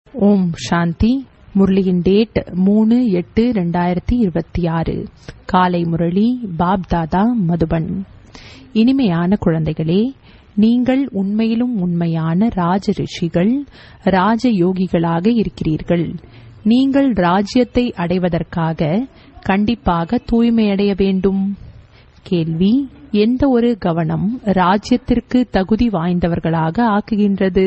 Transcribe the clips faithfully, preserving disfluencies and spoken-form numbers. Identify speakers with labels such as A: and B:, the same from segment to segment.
A: ஓம் சாந்தி. முரளியின் டேட் மூணு எட்டு ரெண்டாயிரத்தி இருபத்தி ஆறு. காலை முரளி பாப் தாதா மதுபன். இனிமையான குழந்தைகளே, நீங்கள் உண்மையிலும் உண்மையான ராஜ ரிஷிகள், ராஜ யோகிகளாக இருக்கிறீர்கள். நீங்கள் ராஜ்யத்தை அடைவதற்காக கண்டிப்பாக தூய்மையடைய வேண்டும். கேள்வி: எந்த ஒரு கவனம் ராஜ்யத்திற்கு தகுதி வாய்ந்தவர்களாக ஆக்குகின்றது?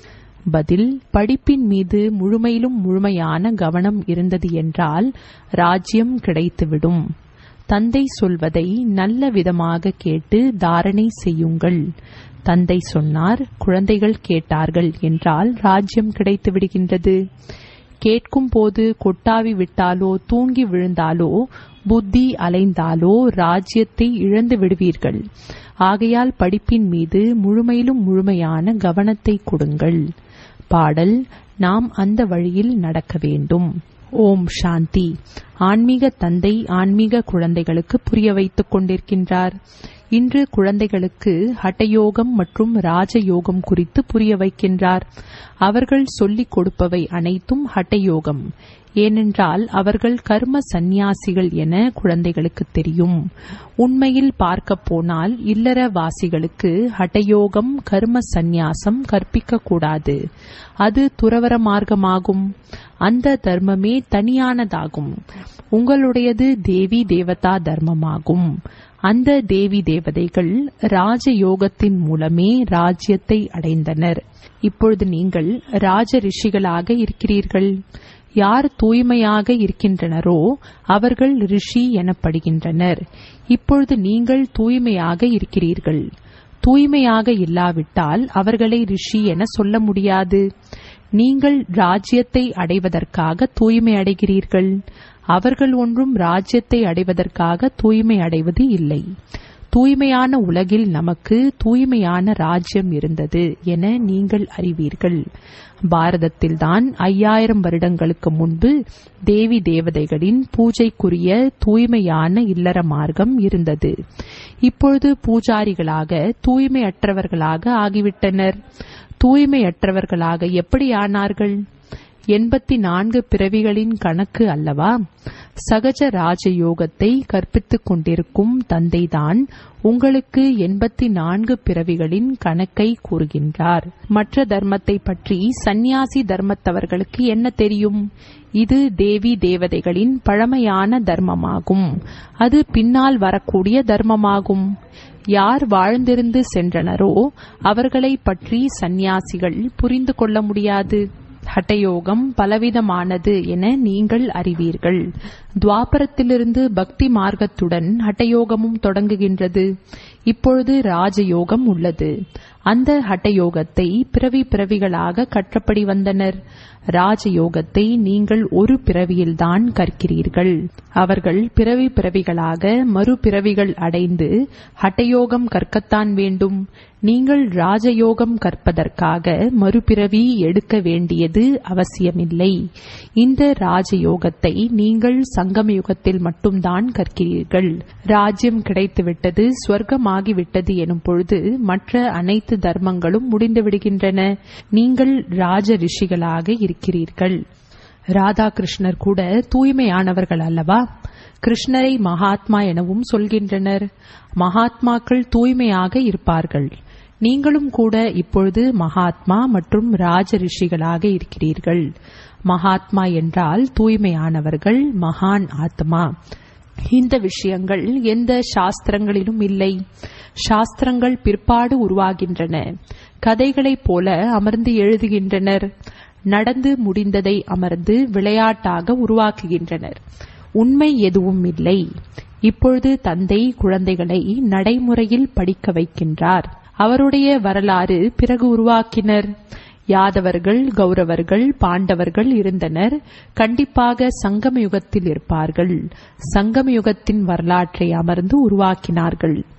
A: பதில்: படிப்பின் மீது முழுமையிலும் முழுமையான கவனம் இருந்தது என்றால் ராஜ்யம் கிடைத்துவிடும். தந்தை சொல்வதை நல்ல விதமாக கேட்டு தாரணை செய்யுங்கள். தந்தை சொன்னார், குழந்தைகள் கேட்டார்கள் என்றால் ராஜ்யம் கிடைத்து விடுகின்றது. கேட்கும் போது கொட்டாவி விட்டாலோ தூங்கி விழுந்தாலோ புத்தி அலைந்தாலோ ராஜ்யத்தை இழந்து விடுவீர்கள். ஆகையால் படிப்பின் மீது முழுமையிலும் முழுமையான கவனத்தை கொடுங்கள். பாடல்: நாம் அந்த வழியில் நடக்க வேண்டும். ஓம் சாந்தி. ஆன்மீக தந்தை ஆன்மீக குழந்தைகளுக்கு புரிய வைத்துக் கொண்டிருக்கின்றார். இன்று குழந்தைகளுக்கு ஹட்டயோகம் மற்றும் ராஜயோகம் குறித்து புரிய வைக்கின்றார். அவர்கள் சொல்லிக் கொடுப்பவை அனைத்தும் ஹட்டயோகம். ஏனென்றால் அவர்கள் கர்ம சந்நியாசிகள் என குழந்தைகளுக்கு தெரியும். உண்மையில் பார்க்க போனால் இல்லறவாசிகளுக்கு ஹட்டயோகம் கர்ம சந்நியாசம் கற்பிக்க கூடாது. அது துறவற மார்க்கமாகும். அந்த தர்மமே தனியானதாகும். உங்களுடையது தேவி தேவதா தர்மமாகும். அந்த தேவி தேவதைகள் ராஜயோகத்தின் மூலமே ராஜ்யத்தை அடைந்தனர். இப்பொழுது நீங்கள் ராஜ ரிஷிகளாக இருக்கிறீர்கள். யார் தூய்மையாக இருக்கின்றனரோ அவர்கள் ரிஷி எனப்படுகின்றனர். இப்பொழுது நீங்கள் தூய்மையாக இருக்கிறீர்கள். தூய்மையாக இல்லாவிட்டால் அவர்களை ரிஷி என சொல்ல முடியாது. நீங்கள் ராஜ்யத்தை அடைவதற்காக தூய்மை அடைகிறீர்கள். அவர்கள் ஒன்றும் ராஜ்யத்தை அடைவதற்காக தூய்மை அடைவது இல்லை. தூய்மையான உலகில் நமக்கு தூய்மையான ராஜ்யம் இருந்தது என நீங்கள் அறிவீர்கள். பாரதத்தில்தான் ஐயாயிரம் வருடங்களுக்கு முன்பு தேவி தேவதைகளின் பூஜைக்குரிய தூய்மையான இல்லற மார்க்கம் இருந்தது. இப்பொழுது பூஜாரிகளாக தூய்மையற்றவர்களாக ஆகிவிட்டனர். தூய்மையற்றவர்களாக எப்படி ஆனார்கள்? எண்பத்தி நான்கு பிறவிகளின் கணக்கு அல்லவா? சகஜ ராஜயோகத்தை கற்பித்துக் கொண்டிருக்கும் தந்தைதான் உங்களுக்கு எண்பத்தி நான்கு பிறவிகளின் கணக்கை கூறுகின்றார். மற்ற தர்மத்தை பற்றி சந்நியாசி தர்மத்தவர்களுக்கு என்ன தெரியும்? இது தேவி தேவதைகளின் பழமையான தர்மமாகும். அது பின்னால் வரக்கூடிய தர்மமாகும். யார் வாழ்ந்திருந்து சென்றனரோ அவர்களை பற்றி சந்நியாசிகள் புரிந்து கொள்ள முடியாது. ஹட்டயோகம் பலவிதமானது என நீங்கள் அறிவீர்கள். துவாபரத்திலிருந்து பக்தி மார்க்கத்துடன் ஹட்டயோகமும் தொடங்குகின்றது. இப்பொழுது ராஜயோகம் உள்ளது. அந்த ஹட்டயோகத்தை பிறவி பிறவிகளாக கற்றபடி வந்தனர். ராஜயோகத்தை நீங்கள் ஒரு பிறவியில்தான் கற்கிறீர்கள். அவர்கள் பிறவி பிறவிகளாக மறுபிறவிகள் அடைந்து ஹட்டயோகம் கற்கத்தான் வேண்டும். நீங்கள் ராஜயோகம் கற்பதற்காக மறுபிறவி எடுக்க வேண்டியது அவசியமில்லை. இந்த ராஜயோகத்தை நீங்கள் சங்கமயுகத்தில் மட்டும்தான் கற்கிறீர்கள். ராஜ்யம் கிடைத்துவிட்டது, ஸ்வர்க்கமாகிவிட்டது எனும் பொழுது மற்ற அனைத்து தர்மங்களும் முடிந்துவிடுகின்றன. நீங்கள் ராஜ ரிஷிகளாக இருக்கிறீர்கள். ராதாகிருஷ்ணர் கூட தூய்மையானவர்கள் அல்லவா? கிருஷ்ணரை மகாத்மா எனவும் சொல்கின்றனர். மகாத்மாக்கள் தூய்மையாக இருப்பார்கள். நீங்களும் கூட இப்பொழுது மகாத்மா மற்றும் ராஜ ரிஷிகளாக இருக்கிறீர்கள். மகாத்மா என்றால் தூய்மையானவர்கள், மகான் ஆத்மா. இந்த விஷயங்கள் எந்த சாஸ்திரங்களிலும் இல்லை. சாஸ்திரங்கள் பிற்பாடு உருவாகின்றன. கதைகளைப் போல அமர்ந்து எழுதுகின்றனர். நடந்து முடிந்ததை அமர்ந்து விளையாட்டாக உருவாக்குகின்றனர். உண்மை எதுவும் இல்லை. இப்பொழுது தந்தை குழந்தைகளை நடைமுறையில் படிக்க வைக்கின்றார். அவருடைய வரலாறு பிறகு உருவாக்கினர். யாதவர்கள், கௌரவர்கள், பாண்டவர்கள் இருந்தனர். கண்டிப்பாக சங்கம யுகத்தில் இருப்பார்கள். சங்கம யுகத்தின் வரலாற்றை அமர்ந்து உருவாக்கினார்கள்.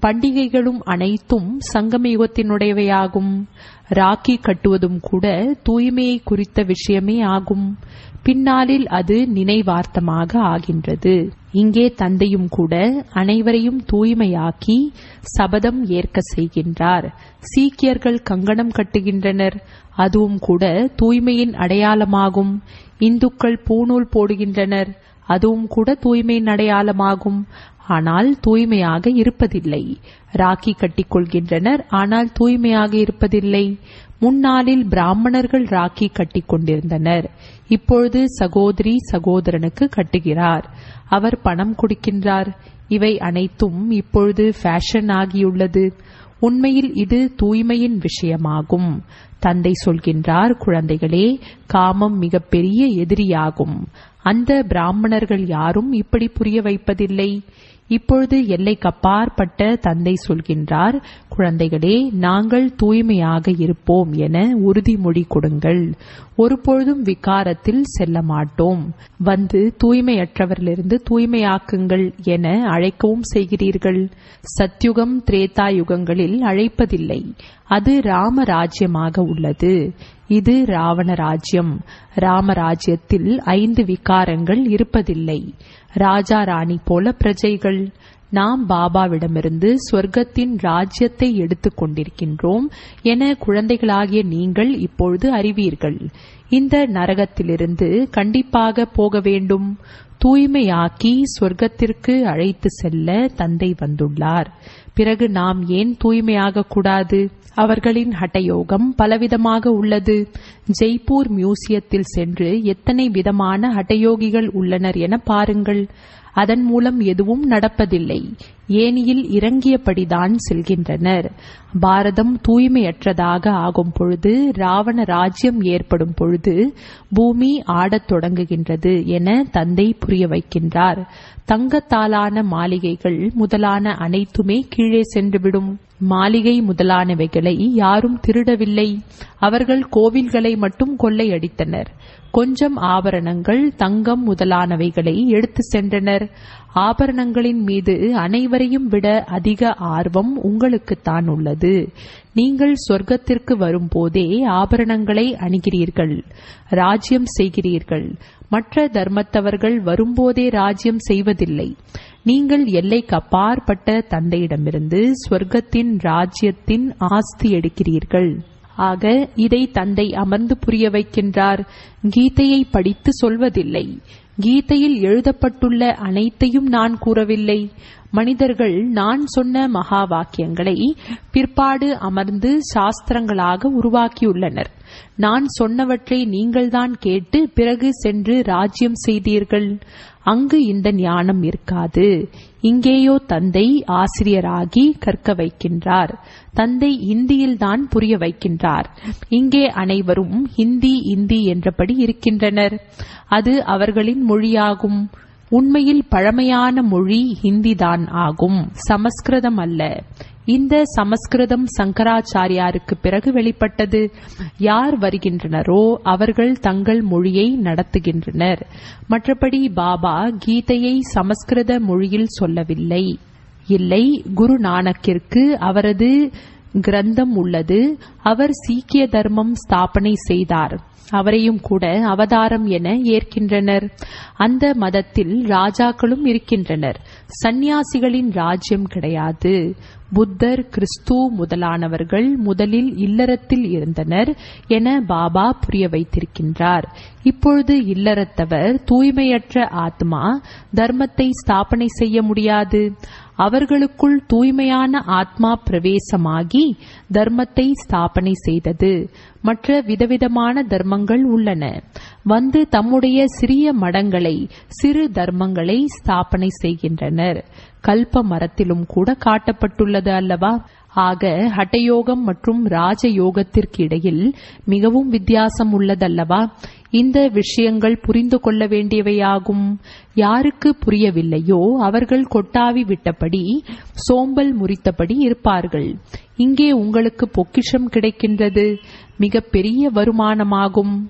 A: பண்டிகைகளும் அனைத்தும் சங்கம யுகத்தினுடையவையாகும். ராக்கி கட்டுவதும் கூட தூய்மையை குறித்த விஷயமே ஆகும். பின்னாளில் அது நினைவார்த்தமாக ஆகின்றது. இங்கே தந்தையும் கூட அனைவரையும் தூய்மையாக்கி சபதம் ஏற்க செய்கின்றார். சீக்கியர்கள் கங்கணம் கட்டுகின்றனர், அதுவும் கூட தூய்மையின் அடையாளமாகும். இந்துக்கள் பூணூல் போடுகின்றனர், அதுவும் கூட தூய்மையின் அடையாளமாகும். ஆனால் தூய்மையாக இருப்பதில்லை. ராக்கி கட்டிக்கொள்கின்றனர், ஆனால் தூய்மையாக இருப்பதில்லை. முன்னாளில் பிராமணர்கள் ராக்கி கட்டிக் கொண்டிருந்தனர். இப்பொழுது சகோதரி சகோதரனுக்கு கட்டுகிறார். அவர் பணம் கொடுக்கின்றார். இவை அனைத்தும் இப்பொழுது ஃபேஷன் ஆகியுள்ளது. உண்மையில் இது தூய்மையின் விஷயமாகும். தந்தை சொல்கின்றார், குழந்தைகளே, காமம் மிகப்பெரிய எதிரியாகும். அந்த பிராமணர்கள் யாரும் இப்படி புரிய வைப்பதில்லை. இப்பொழுது எல்லைக்கப்பாற்பட்ட தந்தை சொல்கின்றார், குழந்தைகளே, நாங்கள் தூய்மையாக இருப்போம் என உறுதிமொழி கொடுங்கள். ஒருபொழுதும் விகாரத்தில் செல்ல மாட்டோம். வந்து தூய்மையற்றவரிலிருந்து தூய்மையாக்குங்கள் என அழைக்கவும் செய்கிறீர்கள். சத்யுகம் திரேதா யுகங்களில் அழைப்பதில்லை. அது ராமராஜ்யமாக உள்ளது. இது ராவண ராஜ்யம். ராமராஜ்யத்தில் ஐந்து விகாரங்கள் இருப்பதில்லை. ராஜா ராணி போல பிரஜைகள். நாம் பாபாவிடமிருந்து சொர்க்கத்தின் ராஜ்யத்தை எடுத்துக் கொண்டிருக்கின்றோம் என குழந்தைகளாகிய நீங்கள் இப்பொழுது அறிவீர்கள். இந்த நரகத்திலிருந்து கண்டிப்பாக போக வேண்டும். தூய்மையாக்கி சொர்க்கத்திற்கு அழைத்து செல்ல தந்தை வந்துள்ளார். பிறகு நாம் ஏன் தூய்மையாக கூடாது? அவர்களின் ஹட்டயோகம் பலவிதமாக உள்ளது. ஜெய்ப்பூர் மியூசியத்தில் சென்று எத்தனை விதமான ஹட்டயோகிகள் உள்ளனர் என பாருங்கள். அதன் மூலம் எதுவும் நடப்பதில்லை. ஏனியில் இறங்கியபடிதான் செல்கின்றனர். பாரதம் தூய்மையற்றதாக ஆகும் பொழுது, ராவண ராஜ்யம் ஏற்படும் பொழுது பூமி ஆடத் தொடங்குகின்றது என தந்தை புரிய வைக்கின்றார். தங்கத்தாலான மாளிகைகள் முதலான அனைத்துமே கீழே சென்றுவிடும். மாளிகை முதலானவைகளை யாரும் திருடவில்லை. அவர்கள் கோவில்களை மட்டும் கொள்ளையடித்தனர். கொஞ்சம் ஆபரணங்கள், தங்கம் முதலானவைகளை எடுத்து சென்றனர். ஆபரணங்களின் மீது அனைவரையும் விட அதிக ஆர்வம் உங்களுக்குத்தான் உள்ளது. நீங்கள் சொர்க்கத்திற்கு வரும்போதே ஆபரணங்களை அணிகிறீர்கள், ராஜ்யம் செய்கிறீர்கள். மற்ற தர்மத்தவர்கள் வரும்போதே ராஜ்யம் செய்வதில்லை. நீங்கள் எல்லைக்கு அப்பாற்பட்ட தந்தையிடமிருந்து சொர்க்கத்தின் ராஜ்யத்தின் ஆஸ்தி எடுக்கிறீர்கள். ஆக இதை தந்தை அமர்ந்து புரிய வைக்கின்றார். கீதையை படித்து சொல்வதில்லை. கீதையில் எழுதப்பட்டுள்ள அனைத்தையும் நான் கூறவில்லை. மனிதர்கள் நான் சொன்ன மகா வாக்கியங்களை பிற்பாடு அமர்ந்து சாஸ்திரங்களாக உருவாக்கியுள்ளனர். நான் சொன்னவற்றை நீங்கள்தான் கேட்டு பிறகு சென்று ராஜ்யம் செய்தீர்கள். அங்கு இந்த ஞானம் இருக்காது. இங்கேயோ தந்தை ஆசிரியராகி கற்க வைக்கின்றார். தந்தை இந்தியில்தான் புரிய வைக்கின்றார். இங்கே அனைவரும் ஹிந்தி இந்தி என்றபடி இருக்கின்றனர். அது அவர்களின் மொழியாகும். உண்மையில் பழமையான மொழி ஹிந்திதான் ஆகும், சமஸ்கிருதம் அல்ல. இந்த சமஸ்கிருதம் சங்கராச்சாரியாருக்கு பிறகு வெளிப்பட்டது. யார் வருகின்றனரோ அவர்கள் தங்கள் மொழியை நடத்துகின்றனர். மற்றபடி பாபா கீதையை சமஸ்கிருத மொழியில் சொல்லவில்லை. இல்லை, குரு நானக்கிற்கு அவரது கிரந்தம் உள்ளது. அவர் சீக்கிய தர்மம் ஸ்தாபனை செய்தார். அவரையும் கூட அவதாரம் என ஏற்கின்றனர். அந்த மதத்தில் ராஜாக்களும் இருக்கின்றனர். சந்நியாசிகளின் ராஜ்யம் கிடையாது. புத்தர், கிறிஸ்து முதலானவர்கள் முதலில் இல்லறத்தில் இருந்தனர் என பாபா புரிய வைத்திருக்கின்றார். இப்பொழுது இல்லறத்தவர் தூய்மையற்ற ஆத்மா தர்மத்தை ஸ்தாபனை செய்ய முடியாது. அவர்களுக்குள் தூய்மையான ஆத்மா பிரவேசமாகி தர்மத்தை ஸ்தாபனை செய்தது. மற்ற விதவிதமான தர்மங்கள் உள்ளன. வந்து தம்முடைய சிறிய மடங்களை, சிறு தர்மங்களை ஸ்தாபனை செய்கின்றனர். கல்ப மரத்திலும் கூட காட்டப்பட்டுள்ளது அல்லவா? ஆக ஹட்டயோகம் மற்றும் ராஜயோகத்திற்கு இடையில் மிகவும் வித்தியாசம் உள்ளதல்லவா? இந்த விஷயங்கள் புரிந்து கொள்ள வேண்டியவையாகும். யாருக்கு புரியவில்லையோ அவர்கள் கொட்டாவி விட்டபடி, சோம்பல் முறித்தபடி இருப்பார்கள். இங்கே உங்களுக்கு பொக்கிஷம் கிடைக்கின்றது. மிக பெரிய வருமானமாகும்.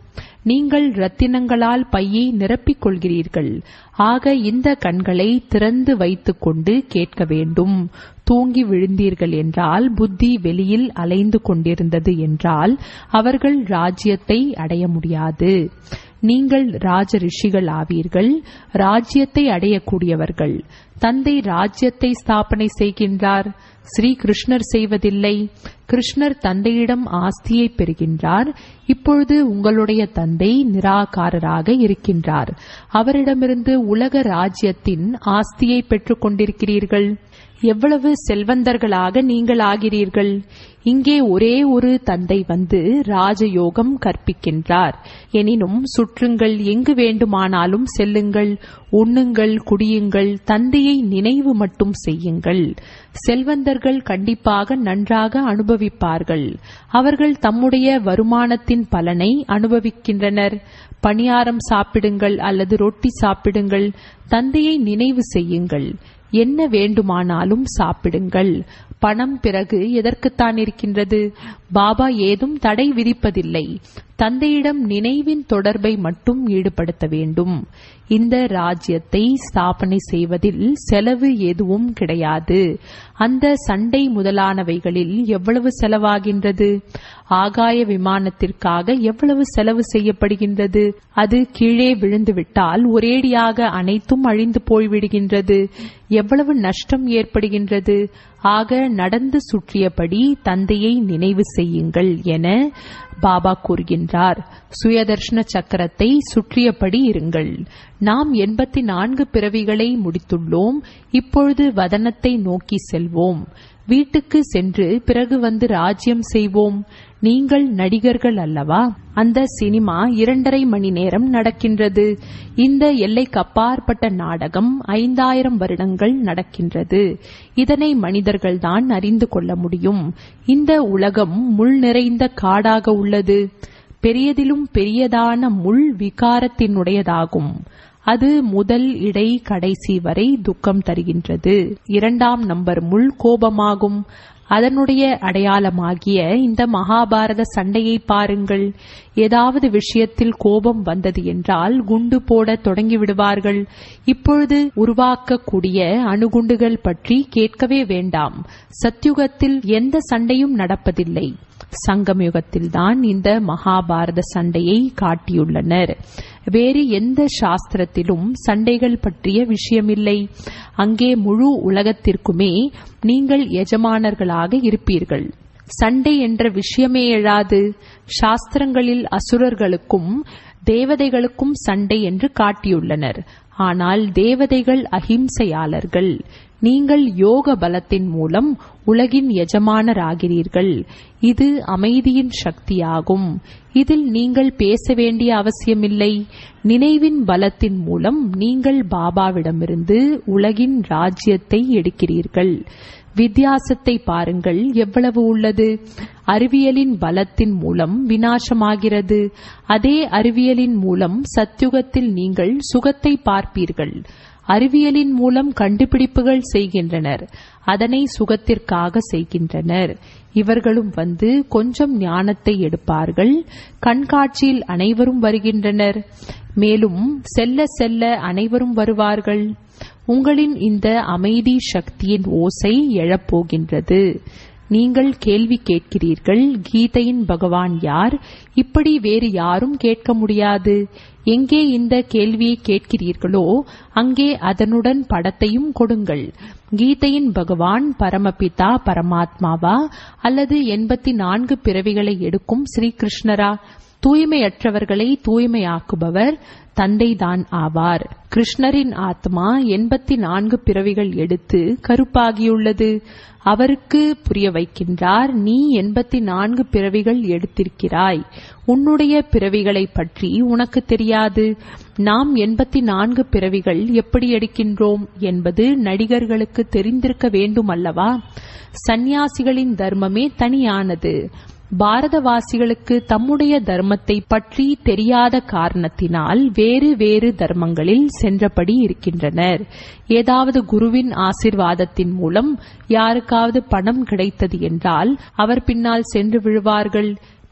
A: நீங்கள் ரத்தினங்களால் பையை நிரப்பிக் கொள்கிறீர்கள். ஆக இந்த கண்களை திறந்து வைத்துக் கொண்டு கேட்க வேண்டும். தூங்கி விழுந்தீர்கள் என்றால், புத்தி வெளியில் அலைந்து கொண்டிருந்தது என்றால் அவர்கள் ராஜ்யத்தை அடைய முடியாது. நீங்கள் ராஜ ரிஷிகள் ஆவீர்கள், ராஜ்யத்தை அடையக்கூடியவர்கள். தந்தை ராஜ்யத்தை ஸ்தாபனை செய்கின்றார், ஸ்ரீ கிருஷ்ணர் செய்வதில்லை. கிருஷ்ணர் தந்தையிடம் ஆஸ்தியை பெறுகின்றார். இப்பொழுது உங்களுடைய தந்தை நிராகாரராக இருக்கின்றார். அவரிடமிருந்து உலக ராஜ்யத்தின் ஆஸ்தியை பெற்றுக் கொண்டிருக்கிறீர்கள். எவ்வளவு செல்வந்தர்களாக நீங்கள் ஆகிறீர்கள். இங்கே ஒரே ஒரு தந்தை வந்து ராஜயோகம் கற்பிக்கின்றார். எனினும் சுற்றுங்கள், எங்கு வேண்டுமானாலும் செல்லுங்கள், உண்ணுங்கள், குடியுங்கள், தந்தையை நினைவு மட்டும் செய்யுங்கள். செல்வந்தர்கள் கண்டிப்பாக நன்றாக அனுபவிப்பார்கள். அவர்கள் தம்முடைய வருமானத்தின் பலனை அனுபவிக்கின்றனர். பணியாரம் சாப்பிடுங்கள் அல்லது ரொட்டி சாப்பிடுங்கள், தந்தையை நினைவு செய்யுங்கள். என்ன வேண்டுமானாலும் சாப்பிடுங்கள். பணம் பிறகு எதற்குத்தான் இருக்கின்றது? பாபா ஏதும் தடை விதிப்பதில்லை. தந்தையிடம் நினைவின் தொடர்பை மட்டும் ஈடுபடுத்த வேண்டும். இந்த ராஜ்யத்தை ஸ்தாபனை செய்வதில் செலவு எதுவும் கிடையாது. அந்த சண்டை முதலானவைகளில் எவ்வளவு செலவாகின்றது? ஆகாய விமானத்திற்காக எவ்வளவு செலவு செய்யப்படுகின்றது? அது கீழே விழுந்துவிட்டால் ஒரேடியாக அனைத்தும் அழிந்து போய்விடுகின்றது. எவ்வளவு நஷ்டம் ஏற்படுகின்றது? ஆக நடந்து சுற்றியபடி தந்தையை நினைவு செய்யுங்கள் என பாபா கூறுகின்றார். சுயதர்ஷன சக்கரத்தை சுற்றியபடி இருங்கள். நாம் எண்பத்தி நான்கு பிறவிகளை முடித்துள்ளோம். இப்பொழுது வதனத்தை நோக்கி செல்வோம். வீட்டுக்கு சென்று பிறகு வந்து ராஜ்யம் செய்வோம். நீங்கள் நடிகர்கள் அல்லவா? அந்த சினிமா இரண்டரை மணி நேரம் நடக்கின்றது. இந்த எல்லைக்கு அப்பாற்பட்ட நாடகம் ஐந்தாயிரம் வருடங்கள் நடக்கின்றது. இதனை மனிதர்கள்தான் அறிந்து கொள்ள முடியும். இந்த உலகம் முள் நிறைந்த காடாக உள்ளது. பெரியதிலும் பெரியதான முள் விகாரத்தினுடையதாகும். அது முதல் இடை கடைசி வரை துக்கம் தருகின்றது. இரண்டாம் நம்பர் முள் கோபமாகும். அதனுடைய அடையாளமாகிய இந்த மகாபாரத சண்டையை பாருங்கள். ஏதாவது விஷயத்தில் கோபம் வந்தது என்றால் குண்டு போட தொடங்கிவிடுவார்கள். இப்பொழுது உருவாக்கக்கூடிய அணுகுண்டுகள் பற்றி கேட்கவே வேண்டாம். சத்யுகத்தில் எந்த சண்டையும் நடப்பதில்லை. சங்கமயுகத்தில்தான் இந்த மகாபாரத சண்டையை காட்டியுள்ளனர். வேறு எந்த சாஸ்திரத்திலும் சண்டைகள் பற்றிய விஷயமில்லை. அங்கே முழு உலகத்திற்குமே நீங்கள் எஜமானர்களாக இருப்பீர்கள். சண்டை என்ற விஷயமே எழாது. சாஸ்திரங்களில் அசுரர்களுக்கும் தேவதைகளுக்கும் சண்டை என்று காட்டியுள்ளனர். ஆனால் தேவதைகள் அஹிம்சையாளர்கள். நீங்கள் யோக பலத்தின் மூலம் உலகின் எஜமானராகிறீர்கள். இது அமைதியின் சக்தியாகும். இதில் நீங்கள் பேச வேண்டிய அவசியமில்லை. நினைவின் பலத்தின் மூலம் நீங்கள் பாபாவிடமிருந்து உலகின் ராஜ்யத்தை எடுக்கிறீர்கள். வித்தியாசத்தை பாருங்கள், எவ்வளவு உள்ளது. அறிவியலின் பலத்தின் மூலம் விநாசமாகிறது. அதே அறிவியலின் மூலம் சத்யுகத்தில் நீங்கள் சுகத்தை பார்ப்பீர்கள். அறிவியலின் மூலம் கண்டுபிடிப்புகள் செய்கின்றனர். அதனை சுகத்திற்காக செய்கின்றனர். இவர்களும் வந்து கொஞ்சம் ஞானத்தை எடுப்பார்கள். கண்காட்சியில் அனைவரும் வருகின்றனர். மேலும் செல்ல செல்ல அனைவரும் வருவார்கள். உங்களின் இந்த அமைதி சக்தியின் ஓசை எழப்போகின்றது. நீங்கள் கேள்வி கேட்கிறீர்கள், கீதையின் பகவான் யார்? இப்படி வேறு யாரும் கேட்க முடியாது. எங்கே இந்த கேள்வியை கேட்கிறீர்களோ அங்கே அதனுடன் படத்தையும் கொடுங்கள். கீதையின் பகவான் பரமபிதா பரமாத்மாவா அல்லது எண்பத்தி நான்கு பிறவிகளை எடுக்கும் ஸ்ரீகிருஷ்ணரா? தூய்மையற்றவர்களை தூய்மையாக்குபவர் தந்தைதான் ஆவார். கிருஷ்ணரின் ஆத்மா எண்பத்தி நான்கு பிறவிகள் எடுத்து கருப்பாகியுள்ளது. அவருக்கு புரிய வைக்கின்றார், நீ எண்பத்தி நான்கு பிறவிகள் எடுத்திருக்கிறாய். உன்னுடைய பிறவிகளை பற்றி உனக்கு தெரியாது. நாம் எண்பத்தி நான்கு பிறவிகள் எப்படி எடுக்கின்றோம் என்பது நடிகர்களுக்கு தெரிந்திருக்க வேண்டும் அல்லவா? சந்நியாசிகளின் தர்மமே தனியானது. பாரதவாசிகளுக்கு தம்முடைய தர்மத்தை பற்றி தெரியாத காரணத்தினால் வேறு வேறு தர்மங்களில் சென்றபடி இருக்கின்றனர். ஏதாவது குருவின் ஆசிர்வாதத்தின் மூலம் யாருக்காவது பணம் கிடைத்தது என்றால் அவர் பின்னால் சென்று விழுவார்கள்.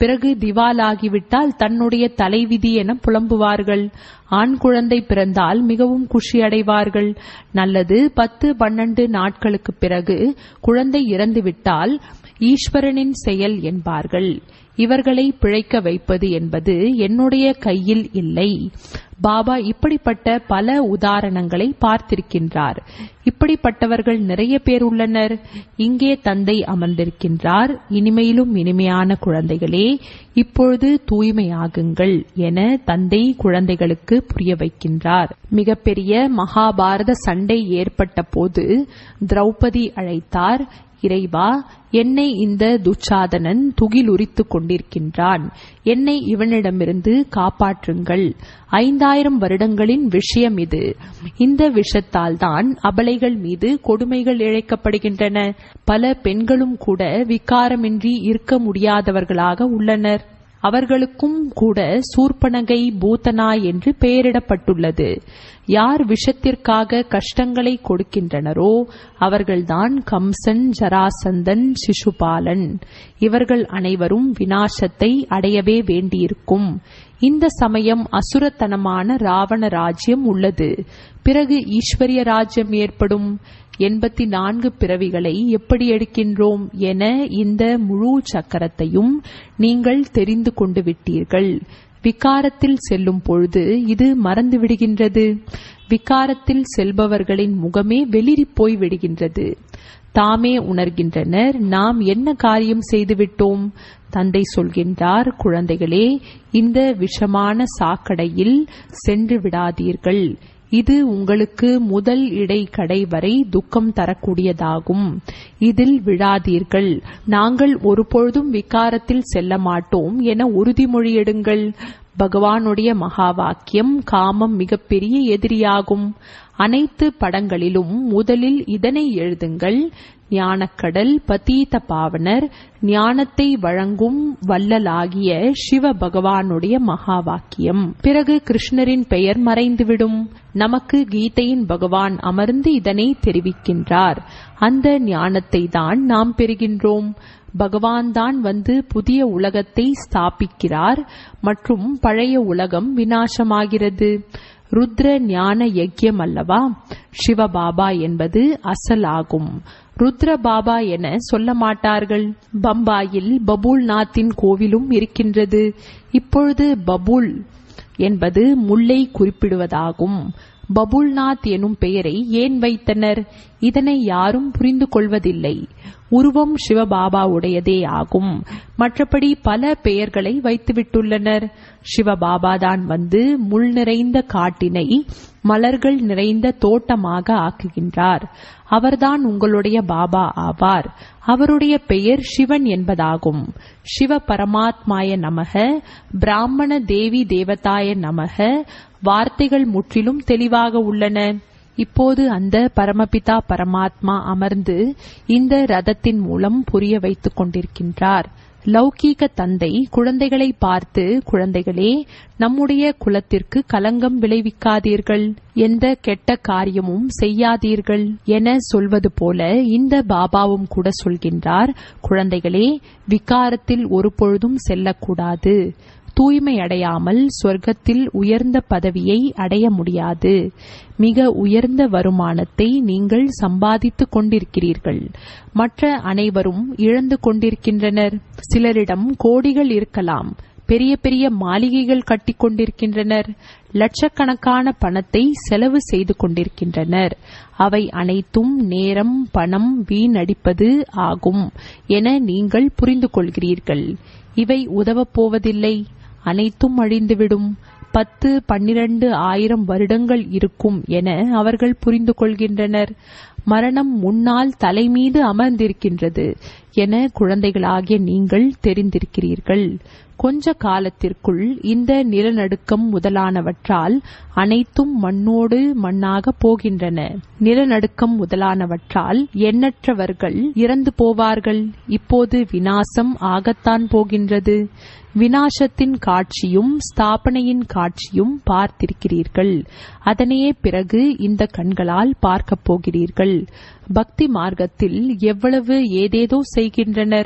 A: பிறகு திவாலாகிவிட்டால் தன்னுடைய தலைவிதி என புலம்புவார்கள். ஆண் குழந்தை பிறந்தால் மிகவும் குஷி அடைவார்கள். நல்லது, பத்து பன்னெண்டு நாட்களுக்கு பிறகு குழந்தை இறந்துவிட்டால் ஈஸ்வரனின் செயல் என்பார்கள். இவர்களை பிழைக்க வைப்பது என்பது என்னுடைய கையில் இல்லை. பாபா இப்படிப்பட்ட பல உதாரணங்களை பார்த்திருக்கின்றார். இப்படிப்பட்டவர்கள் நிறைய பேர் உள்ளனர். இங்கே தந்தை அமர்ந்திருக்கின்றார். இனிமையிலும் இனிமையான குழந்தைகளே, இப்பொழுது தூய்மையாகுங்கள் என தந்தை குழந்தைகளுக்கு புரிய வைக்கின்றார். மிகப்பெரிய மகாபாரத சண்டை ஏற்பட்ட போது திரௌபதி அழைத்தார், இறைவா, என்னை இந்த துச்சாதனன் துகிலுரித்துக் கொண்டிருக்கின்றான். என்னை இவனிடமிருந்து காப்பாற்றுங்கள். ஐந்தாயிரம் வருடங்களின் விஷயம் இது. இந்த விஷத்தால் தான் அபலைகள் மீது கொடுமைகள் இழைக்கப்படுகின்றன. பல பெண்களும் கூட விகாரமின்றி இருக்க முடியாதவர்களாக உள்ளனர். அவர்களுக்கும் கூட சூர்பனகை பூதனா என்று பெயரிடப்பட்டுள்ளது. யார் விஷத்திற்காக கஷ்டங்களை கொடுக்கின்றனரோ அவர்கள்தான் கம்சன், ஜராசந்தன், சிசுபாலன். இவர்கள் அனைவரும் வினாசத்தை அடையவே வேண்டியிருக்கும். இந்த சமயம் அசுரத்தனமான ராவண ராஜ்யம் உள்ளது. பிறகு ஈஸ்வரிய ராஜ்யம் ஏற்படும். எண்பத்தி நான்கு பிறவிகளை எப்படி எடுக்கின்றோம் என இந்த முழு சக்கரத்தையும் நீங்கள் தெரிந்து கொண்டு விட்டீர்கள். விகாரத்தில் செல்லும் பொழுது இது மறந்துவிடுகின்றது. விகாரத்தில் செல்பவர்களின் முகமே வெளிரி போய் விடுகின்றது. தாமே உணர்கின்றனர், நாம் என்ன காரியம் செய்துவிட்டோம். தந்தை சொல்கின்றார், குழந்தைகளே, இந்த விஷமான சாக்கடையில் சென்று விடாதீர்கள். இது உங்களுக்கு முதல் இடைக்கடை வரை துக்கம் தரக்கூடியதாகும். இதில் விழாதீர்கள். நாங்கள் ஒருபொழுதும் விகாரத்தில் செல்ல மாட்டோம் என உறுதிமொழி எடுங்கள். பகவானுடைய மகா வாக்கியம் காமம் மிகப்பெரிய எதிரியாகும். அனைத்து படங்களிலும் முதலில் இதனை எழுதுங்கள். ஞானக்கடல் பதீத பாவனர், ஞானத்தை வழங்கும் வல்லலாகிய சிவ பகவானுடைய மகா வாக்கியம். பிறகு கிருஷ்ணரின் பெயர் மறைந்துவிடும். நமக்கு கீதையின் பகவான் அமர்ந்து இதனை தெரிவிக்கின்றார். அந்த ஞானத்தை தான் நாம் பெறுகின்றோம். பகவான் தான் வந்து புதிய உலகத்தை ஸ்தாபிக்கிறார் மற்றும் பழைய உலகம் விநாசமாகிறது. ருத்ர ஞான யஜ்யம் அல்லவா? சிவபாபா என்பது அசல் ஆகும். ருத்ர பாபா என சொல்ல மாட்டார்கள். பம்பாயில் பபூல்நாத்தின் கோவிலும் இருக்கின்றது. இப்பொழுது பபூல் என்பது முல்லை குறிப்பிடுவதாகும். பபுல்நாத் எனும் பெயரை ஏன் வைத்தனர்? இதனை யாரும் புரிந்து கொள்வதில்லை. உருவம் சிவபாபாவுடையதே ஆகும். மற்றபடி பல பெயர்களை வைத்துவிட்டுள்ளனர். சிவபாபாதான் வந்து முள் நிறைந்த காட்டினை மலர்கள் நிறைந்த தோட்டமாக ஆக்குகின்றார். அவர்தான் உங்களுடைய பாபா ஆவார். அவருடைய பெயர் சிவன் என்பதாகும். சிவ பரமாத்மாய நமக, பிராமண தேவி தேவதாய நமக. வார்த்தைகள் முற்றிலும் தெளிவாக உள்ளன. இப்போது அந்த பரமபிதா பரமாத்மா அமர்ந்து இந்த ரதத்தின் மூலம் புரிய வைத்துக் கொண்டிருக்கின்றார். லௌகீக தந்தை குழந்தைகளை பார்த்து, குழந்தைகளே, நம்முடைய குலத்திற்கு கலங்கம் விளைவிக்காதீர்கள், எந்த கெட்ட காரியமும் செய்யாதீர்கள் என சொல்வது போல இந்த பாபாவும் கூட சொல்கின்றார், குழந்தைகளே, விகாரத்தில் ஒருபொழுதும் செல்லக்கூடாது. தூய்மை அடையாமல் சொர்க்கத்தில் உயர்ந்த பதவியை அடைய முடியாது. மிக உயர்ந்த வருமானத்தை நீங்கள் சம்பாதித்துக் கொண்டிருக்கிறீர்கள். மற்ற அனைவரும் இழந்து கொண்டிருக்கின்றனர். சிலரிடம் கோடிகள் இருக்கலாம். பெரிய பெரிய மாளிகைகள் கட்டிக் கொண்டிருக்கின்றனர். லட்சக்கணக்கான பணத்தை செலவு செய்து கொண்டிருக்கின்றனர். அவை அனைத்தும் நேரம், பணம் வீணடிப்பது ஆகும் என நீங்கள் புரிந்து கொள்கிறீர்கள். இவை உதவப் போவதில்லை. அனைத்தும் அழிந்துவிடும். பத்து பன்னிரண்டு ஆயிரம் வருடங்கள் இருக்கும் என அவர்கள் புரிந்து கொள்கின்றனர். மரணம் முன்னால் தலைமீது அமர்ந்திருக்கின்றது என குழந்தைகளாகிய நீங்கள் தெரிந்திருக்கிறீர்கள். கொஞ்ச காலத்திற்குள் இந்த நிலநடுக்கம் முதலானவற்றால் அனைத்தும் மண்ணோடு மண்ணாக போகின்றன. நிலநடுக்கம் முதலானவற்றால் எண்ணற்றவர்கள் இறந்து போவார்கள். இப்போது விநாசம் ஆகத்தான் போகின்றது. விநாசத்தின் காட்சியும் ஸ்தாபனையின் காட்சியும் பார்த்திருக்கிறீர்கள். அதனையே பிறகு இந்த கண்களால் பார்க்கப் போகிறீர்கள். பக்தி மார்க்கத்தில் எவ்வளவு ஏதேதோ செய்கின்றனர்.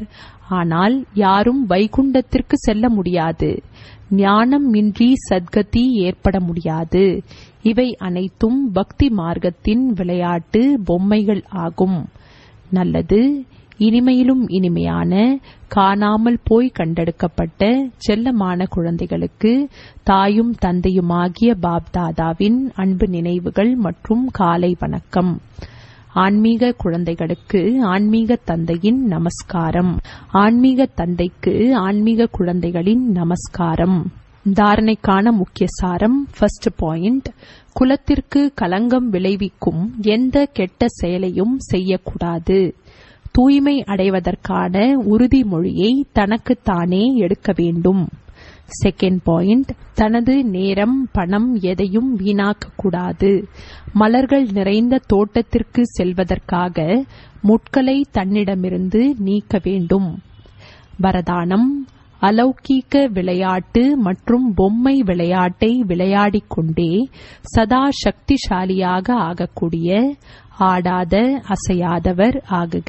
A: ஆனால் யாரும் வைகுண்டத்திற்கு செல்ல முடியாது. ஞானம் இன்றி சத்கதி ஏற்பட முடியாது. இவை அனைத்தும் பக்தி மார்க்கத்தின் விளையாட்டு பொம்மைகள் ஆகும். நல்லது. இனிமையிலும் இனிமையான காணாமல் போய் கண்டெடுக்கப்பட்ட செல்லமான குழந்தைகளுக்கு தாயும் தந்தையுமாகிய பாப்தாதாவின் அன்பு நினைவுகள் மற்றும் காலை வணக்கம். ஆன்மீக குழந்தைகளுக்கு ஆன்மீக தந்தையின் நமஸ்காரம். ஆன்மீக தந்தைக்கு ஆன்மீக குழந்தைகளின் நமஸ்காரம். தாரணைக்கான முக்கிய சாரம். ஃபர்ஸ்ட் பாயிண்ட், குலத்திற்கு கலங்கம் விளைவிக்கும் எந்த கெட்ட செயலையும் செய்யக்கூடாது. தூய்மை அடைவதற்கான உறுதிமொழியை தனக்குத்தானே எடுக்க வேண்டும். செகண்ட் பாயிண்ட், தனது நேரம் பணம் எதையும் வீணாக்கக்கூடாது. மலர்கள் நிறைந்த தோட்டத்திற்கு செல்வதற்காக முட்களை தன்னிடமிருந்து நீக்க வேண்டும். வரதானம், அலௌகீக விளையாட்டு மற்றும் பொம்மை விளையாட்டை விளையாடிக் கொண்டே சதா சக்திசாலியாக ஆகக்கூடிய ஆடாத அசையாதவர் ஆகுக.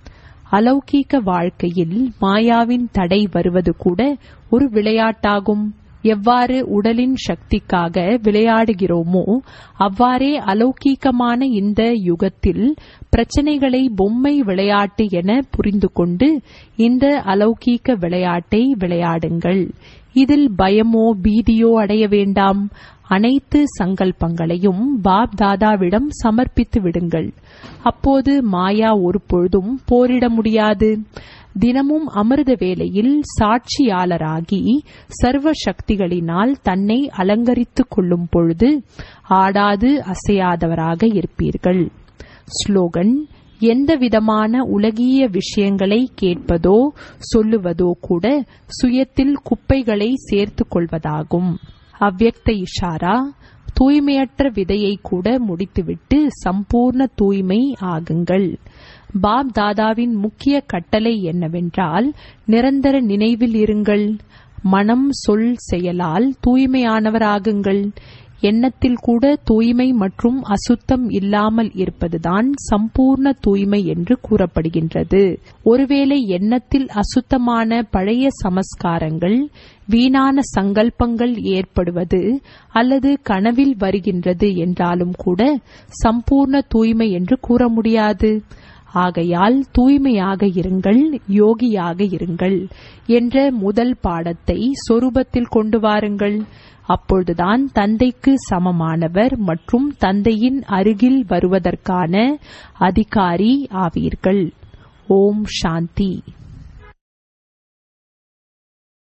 A: அலௌகீக வாழ்க்கையில் மாயாவின் தடை வருவது கூட ஒரு விளையாட்டாகும். எவ்வாறு உடலின் சக்திக்காக விளையாடுகிறோமோ அவ்வாறே அலௌகீகமான இந்த யுகத்தில் பிரச்சனைகளை பொம்மை விளையாட்டு என புரிந்து கொண்டு இந்த அலௌகீக விளையாட்டை விளையாடுங்கள். இதில் பயமோ பீதியோ அடைய வேண்டாம். அனைத்து சங்கல்பங்களையும் பாப் தாதாவிடம் சமர்ப்பித்து விடுங்கள். அப்போது மாயா ஒரு பொழுதும் போரிட முடியாது. தினமும் அமிர்த வேளையில் சாட்சியாளராகி சர்வ சக்திகளினால் தன்னை அலங்கரித்துக் கொள்ளும் பொழுது ஆடாது அசையாதவராக இருப்பீர்கள். ஸ்லோகன், எந்த விதமான உலகிய விஷயங்களை கேட்பதோ சொல்லுவதோ கூட சுயத்தில் குப்பைகளை சேர்த்துக் கொள்வதாகும். அவ்யக்த இஷாரா, தூய்மையற்ற விதையை கூட முடித்துவிட்டு சம்பூர்ண தூய்மை ஆகுங்கள். பாப் தாதாவின் முக்கிய கட்டளை என்னவென்றால் நிரந்தர நினைவில் இருங்கள். மனம் சொல் செயலால் தூய்மையானவராகுங்கள். எண்ணத்தில் கூட தூய்மை மற்றும் அசுத்தம் இல்லாமல் இருப்பதுதான் சம்பூர்ண தூய்மை என்று கூறப்படுகின்றது. ஒருவேளை எண்ணத்தில் அசுத்தமான பழைய சமஸ்காரங்கள், வீணான சங்கல்பங்கள் ஏற்படுவது அல்லது கனவில் வருகின்றது என்றாலும் கூட சம்பூர்ண தூய்மை என்று கூற முடியாது. ஆகையால் தூய்மையாக இருங்கள், யோகியாக இருங்கள் என்ற முதல் பாடத்தை சொரூபத்தில் கொண்டு வாருங்கள். அப்பொழுதுதான் தந்தைக்கு சமமானவர் மற்றும் தந்தையின் அருகில் வருவதற்கான அதிகாரி ஆவீர்கள். ஓம் சாந்தி.